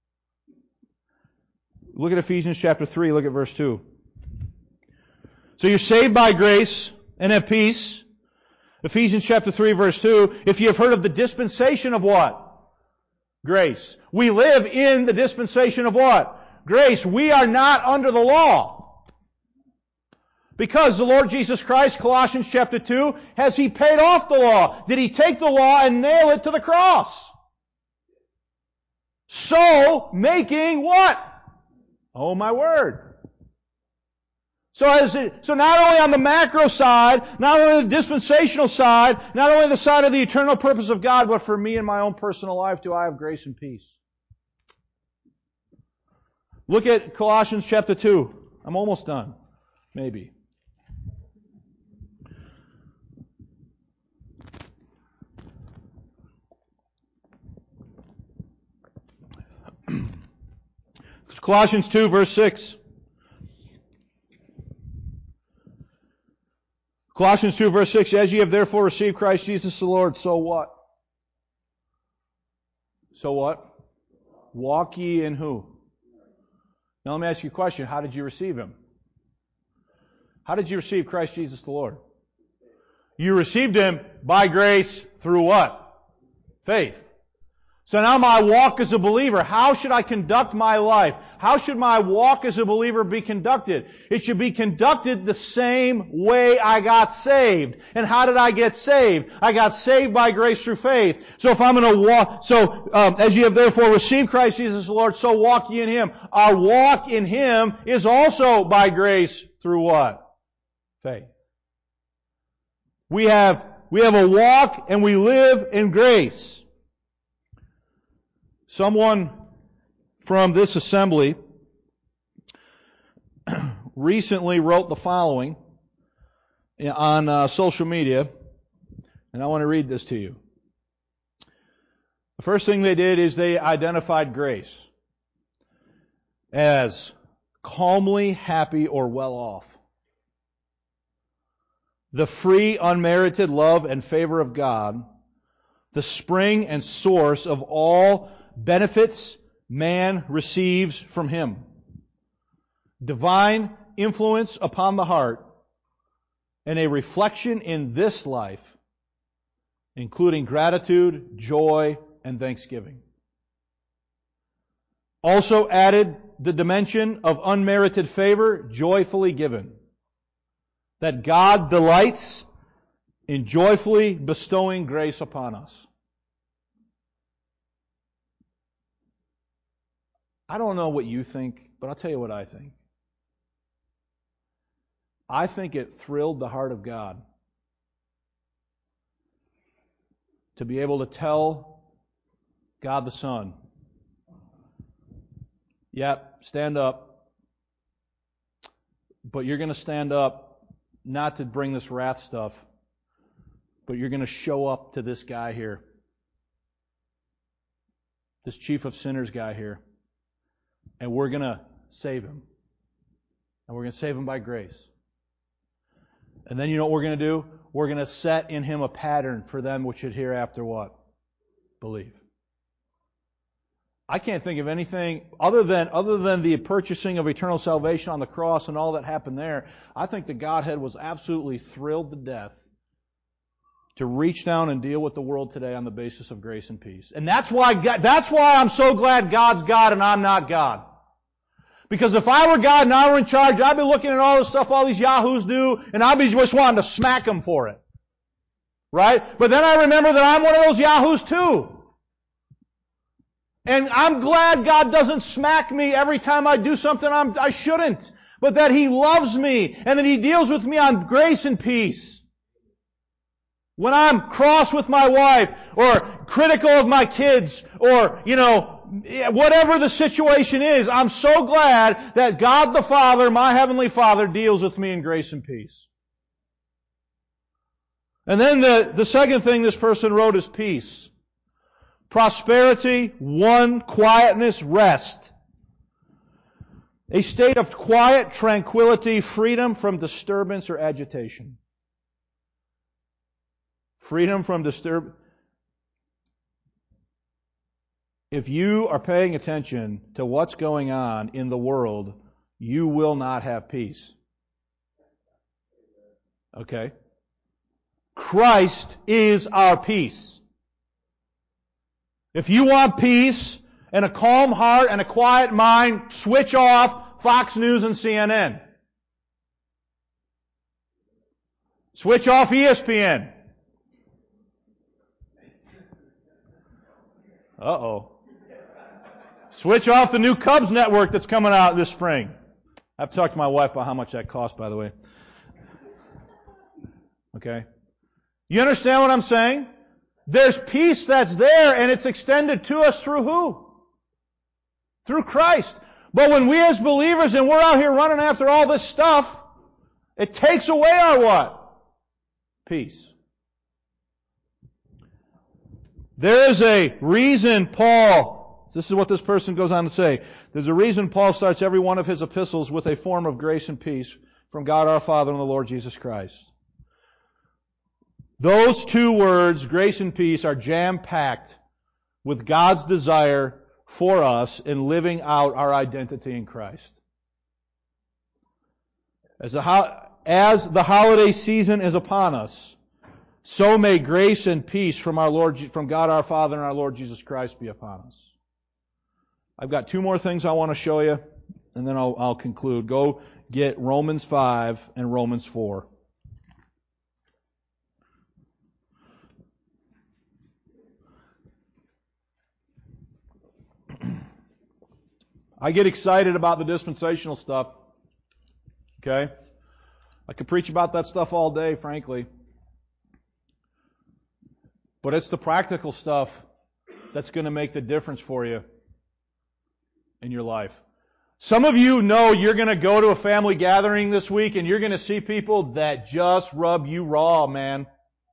Look at Ephesians chapter three, look at verse two. So you're saved by grace and have peace. Ephesians chapter three verse two, if you have heard of the dispensation of what? Grace. We live in the dispensation of what? Grace. We are not under the law. Because the Lord Jesus Christ, Colossians chapter two, has He paid off the law? Did He take the law and nail it to the cross? So, making what? Oh my word. So, as it, so not only on the macro side, not only the dispensational side, not only the side of the eternal purpose of God, but for me in my own personal life do I have grace and peace. Look at Colossians chapter two. I'm almost done. Maybe. Colossians two verse six. Colossians two verse six, as ye have therefore received Christ Jesus the Lord, so what? So what? Walk ye in who? Now let me ask you a question. How did you receive Him? How did you receive Christ Jesus the Lord? You received Him by grace through what? Faith. So now my walk as a believer, how should I conduct my life? how should my walk as a believer be conducted? It should be conducted the same way I got saved. And how did I get saved? I got saved by grace through faith. So if I'm going to walk, so um, as you have therefore received Christ Jesus the Lord, so walk ye in Him. Our walk in Him is also by grace through what? Faith. We have, we have a walk and we live in grace. Someone from this assembly recently wrote the following on uh, social media, and I want to read this to you. The first thing they did is they identified grace as calmly happy or well off. The free, unmerited love and favor of God, the spring and source of all benefits man receives from Him. Divine influence upon the heart and a reflection in this life, including gratitude, joy, and thanksgiving. Also added the dimension of unmerited favor joyfully given. That God delights in joyfully bestowing grace upon us. I don't know what you think, but I'll tell you what I think. I think it thrilled the heart of God to be able to tell God the Son, yep, stand up, but you're going to stand up not to bring this wrath stuff, but you're going to show up to this guy here, this chief of sinners guy here. And we're going to save him. And we're going to save him by grace. And then you know what we're going to do? We're going to set in him a pattern for them which should hereafter what? Believe. I can't think of anything other than other than the purchasing of eternal salvation on the cross and all that happened there. I think the Godhead was absolutely thrilled to death to reach down and deal with the world today on the basis of grace and peace. And that's why God, that's why I'm so glad God's God and I'm not God. Because if I were God and I were in charge, I'd be looking at all the stuff all these yahoos do, and I'd be just wanting to smack them for it. Right? But then I remember that I'm one of those yahoos too. And I'm glad God doesn't smack me every time I do something I'm, I shouldn't. But that He loves me, and that He deals with me on grace and peace. When I'm cross with my wife, or critical of my kids, or, you know, whatever the situation is, I'm so glad that God the Father, my Heavenly Father, deals with me in grace and peace. And then the, the second thing this person wrote is peace. Prosperity, one, quietness, rest. A state of quiet, tranquility, freedom from disturbance or agitation. Freedom from disturb. If you are paying attention to what's going on in the world, you will not have peace. Okay? Christ is our peace. If you want peace and a calm heart and a quiet mind, switch off Fox News and C N N. Switch off E S P N. Uh-oh. Switch off the new Cubs network that's coming out this spring. I've talked to my wife about how much that costs, by the way. Okay? You understand what I'm saying? There's peace that's there, and it's extended to us through who? Through Christ. But when we as believers, and we're out here running after all this stuff, it takes away our what? Peace. There is a reason Paul, this is what this person goes on to say, there's a reason Paul starts every one of his epistles with a form of grace and peace from God our Father and the Lord Jesus Christ. Those two words, grace and peace, are jam-packed with God's desire for us in living out our identity in Christ. As the, ho- as the holiday season is upon us, so may grace and peace from our Lord, from God our Father and our Lord Jesus Christ be upon us. I've got two more things I want to show you. and then I'll, I'll conclude. Go get Romans five and Romans four. I get excited about the dispensational stuff. Okay? I could preach about that stuff all day, frankly. But it's the practical stuff that's going to make the difference for you in your life. Some of you know you're going to go to a family gathering this week and you're going to see people that just rub you raw, man.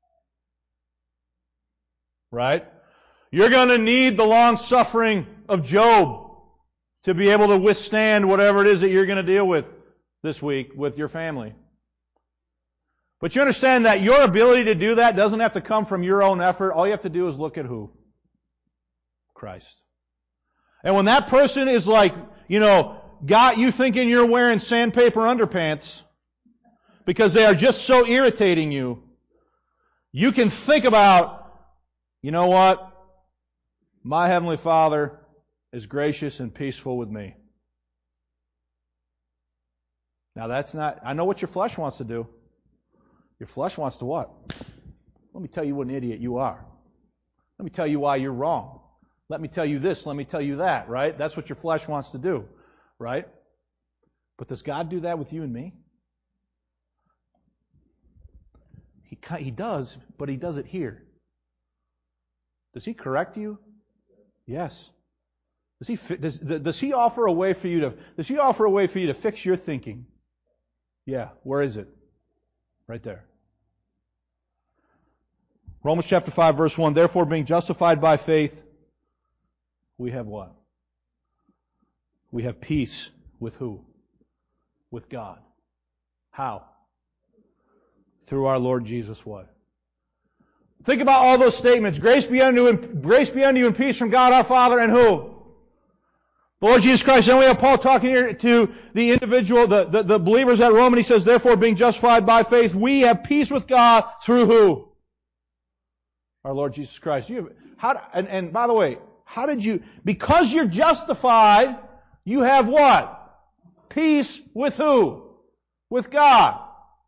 Right? You're going to need the long suffering of Job to be able to withstand whatever it is that you're going to deal with this week with your family. But you understand that your ability to do that doesn't have to come from your own effort. All you have to do is look at who? Christ. And when that person is like, you know, got you thinking you're wearing sandpaper underpants because they are just so irritating you, you can think about, you know what? My Heavenly Father is gracious and peaceful with me. Now that's not, I know what your flesh wants to do. Your flesh wants to what? Let me tell you what an idiot you are. Let me tell you why you're wrong. Let me tell you this, let me tell you that, right? That's what your flesh wants to do, right? But does God do that with you and me? He, he does, but He does it here. Does He correct you? Yes. Does he, does, does he offer a way for you to, does He offer a way for you to fix your thinking? Yeah. Where is it? Right there. Romans chapter five verse one, therefore being justified by faith, we have what? We have peace with who? With God. How? Through our Lord Jesus what? Think about all those statements. Grace be unto you, grace be unto you and peace from God our Father and who? The Lord Jesus Christ. And we have Paul talking here to the individual, the, the, the believers at Rome, and he says, therefore being justified by faith, we have peace with God through who? Our Lord Jesus Christ. You have, how, and, and by the way, how did you, because you're justified, you have what? Peace with who? With God.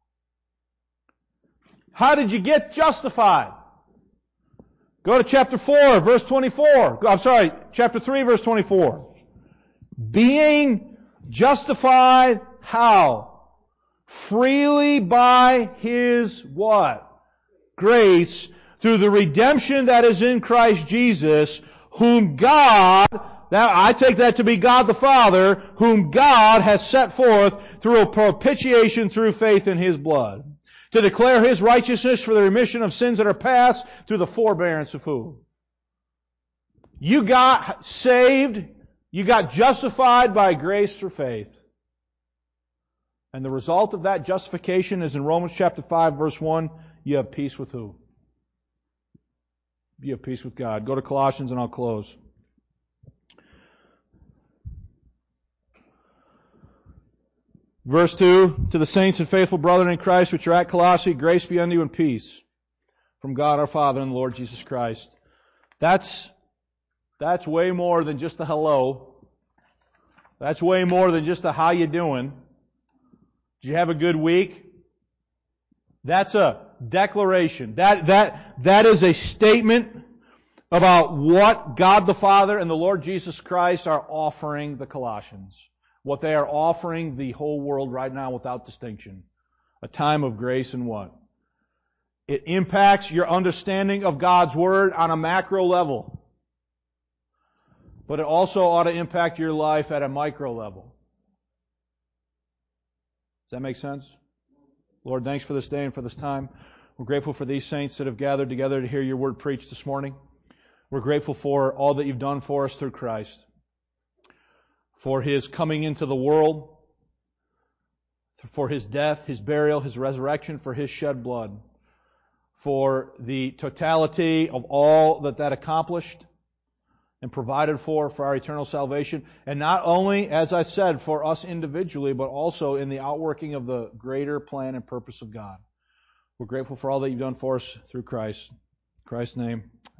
How did you get justified? Go to chapter four, verse twenty-four. I'm sorry, chapter three, verse twenty-four. Being justified how? Freely by His what? Grace, through the redemption that is in Christ Jesus, whom God, now I take that to be God the Father, whom God has set forth through a propitiation through faith in His blood, to declare His righteousness for the remission of sins that are past through the forbearance of who? You got saved, you got justified by grace through faith. And the result of that justification is in Romans chapter five verse one, you have peace with who? You have peace with God. Go to Colossians and I'll close. Verse two, to the saints and faithful brethren in Christ which are at Colossae, grace be unto you and peace from God our Father and the Lord Jesus Christ. That's, that's way more than just a hello. That's way more than just a how you doing. Did you have a good week? That's a declaration. That, that, that is a statement about what God the Father and the Lord Jesus Christ are offering the Colossians. What they are offering the whole world right now without distinction. A time of grace and what? It impacts your understanding of God's Word on a macro level. But it also ought to impact your life at a micro level. Does that make sense? Lord, thanks for this day and for this time. We're grateful for these saints that have gathered together to hear your word preached this morning. We're grateful for all that you've done for us through Christ. For His coming into the world, for His death, His burial, His resurrection, for His shed blood, for the totality of all that that accomplished and provided for for our eternal salvation, and not only, as I said, for us individually, but also in the outworking of the greater plan and purpose of God. We're grateful for all that you've done for us through Christ. In Christ's name,